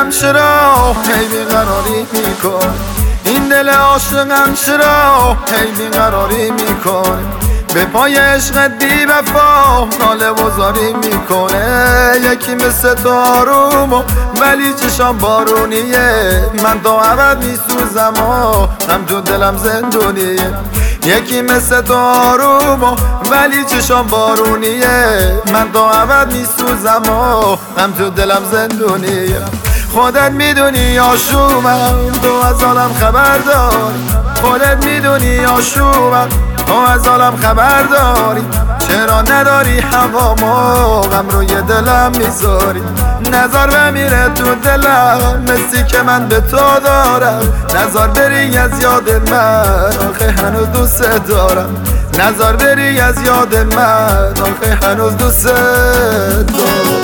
دلم چرا هی بیقراری میکن، این دل عاشقم چرا هی بیقراری میکن، به پای عشقت بی وفا ناله و زاری میکنه. یکی مثل تو آروم ولی چشام بارونیه، من تو ابد میسوزم و هم تو دلم زندونیه. یکی مثل تو آروم ولی چشام بارونیه، من تو ابد میسوزم و هم تو دلم زندونیه. خودت میدونی آشومم، تو از عالم خبر داری، خودت میدونی آشومم، تو از عالم خبر داری. چرا نداری هوامو غم روی دلم میذاری، نظر بمیره تو دلم مثی که من به تو دارم. نظر بری از یاد من آخه هنوز دوست دارم، نظر بری از یاد من آخه هنوز دوست دارم.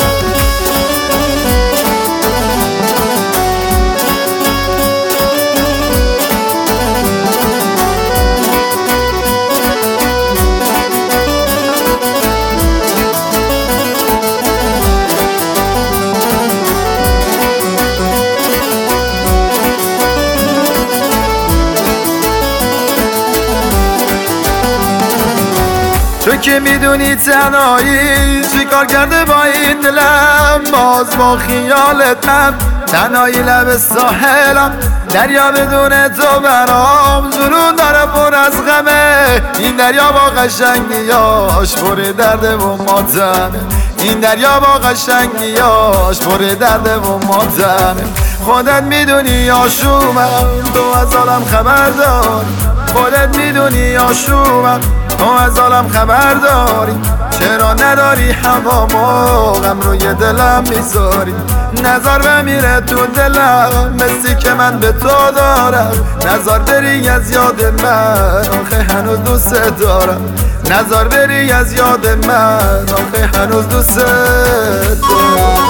تو که میدونی تنهایی چی کار کرده با این دلم، باز با خیالتم تنهایی لب ساحلم، دریا بدون تو برام جنون داره پر از غمه. این دریا با قشنگیاش پر درده و ماتمه، این دریا با قشنگیاش پر درده و ماتمه. خودت میدونی آشومم، تو از عالم خبر داری، خودت میدونی آشومم، تو از عالم خبر داری. چرا نداری هوامو غم روی دلم میذاری، نظر بمیره تو دلم مثی که من به تو دارم. نظر بری از یاد من آخه هنوز دوست دارم، نظر بری از یاد من آخه هنوز دوست دارم.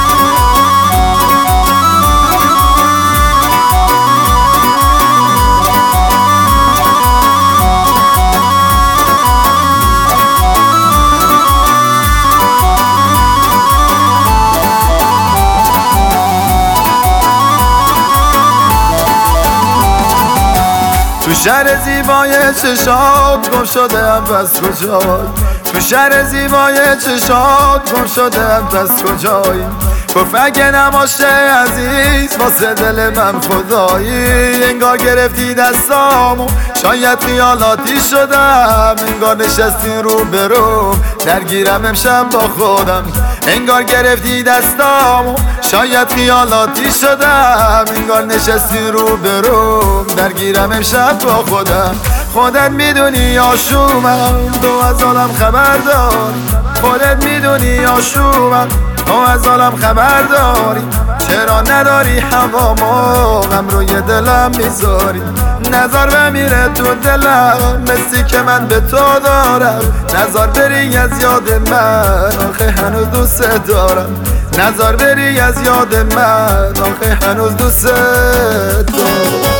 تو شهر زیبای چشات گم شده ام پس کجایی، تو شهر زیبای چشات گم شده ام پس کجایی. گفت اگه نباشه عزیز واسه دل من خدایی، انگار گرفتی دستامو شاید خیالاتی شدم، انگار نشستی رو برو درگیرم امشب با خودم. انگار گرفتی دستامو شاید خیالاتی شدم، انگار نشستی رو برو درگیرم امشب با خودم. خودت میدونی آشومم، تو از عالم خبر داری، خودت میدونی آشومم، تو از عالم خبر داری. چرا نداری هوامو غم روی دلم میذاری، نظر بمیره تو دلم مثی که من به تو دارم. نظر بری از یاد من آخه هنوز دوست دارم، نظر بری از یاد من آخه هنوز دوست دارم.